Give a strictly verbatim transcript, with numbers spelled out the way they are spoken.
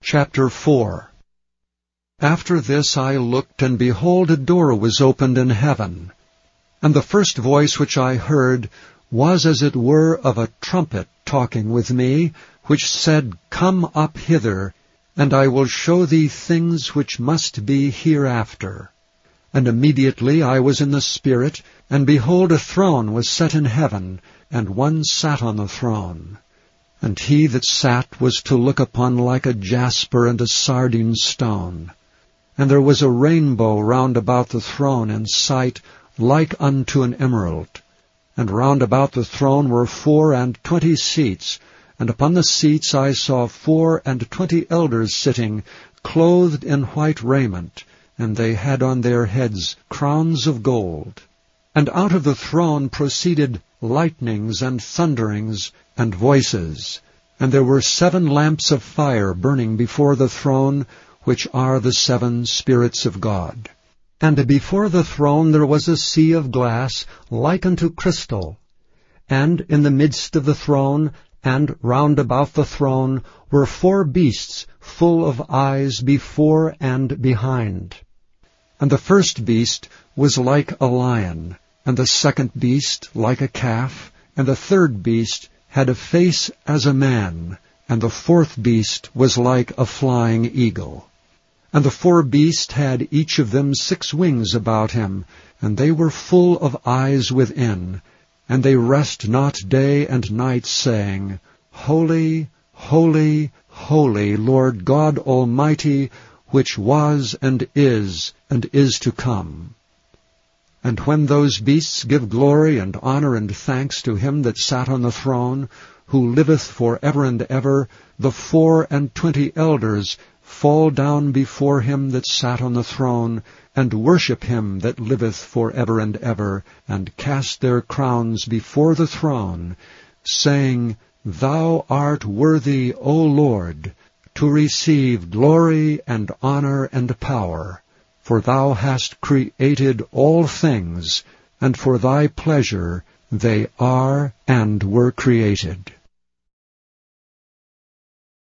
Chapter four. After this I looked, and behold, a door was opened in heaven. And the first voice which I heard was as it were of a trumpet talking with me, which said, Come up hither, and I will show thee things which must be hereafter. And immediately I was in the Spirit, and behold, a throne was set in heaven, and one sat on the throne. And he that sat was to look upon like a jasper and a sardine stone. And there was a rainbow round about the throne in sight, like unto an emerald. And round about the throne were four and twenty seats, and upon the seats I saw four and twenty elders sitting, clothed in white raiment, and they had on their heads crowns of gold. And out of the throne proceeded lightnings and thunderings and voices. And there were seven lamps of fire burning before the throne, which are the seven spirits of God. And before the throne there was a sea of glass, like unto crystal. And in the midst of the throne, and round about the throne, were four beasts full of eyes before and behind. And the first beast was like a lion, and the second beast like a calf, and the third beast had a face as a man, and the fourth beast was like a flying eagle. And the four beasts had each of them six wings about him, and they were full of eyes within, and they rest not day and night, saying, Holy, holy, holy, Lord God Almighty, which was and is and is to come. And when those beasts give glory and honor and thanks to him that sat on the throne, who liveth for ever and ever, the four and twenty elders fall down before him that sat on the throne, and worship him that liveth for ever and ever, and cast their crowns before the throne, saying, Thou art worthy, O Lord, to receive glory and honor and power. For thou hast created all things, and for thy pleasure they are and were created.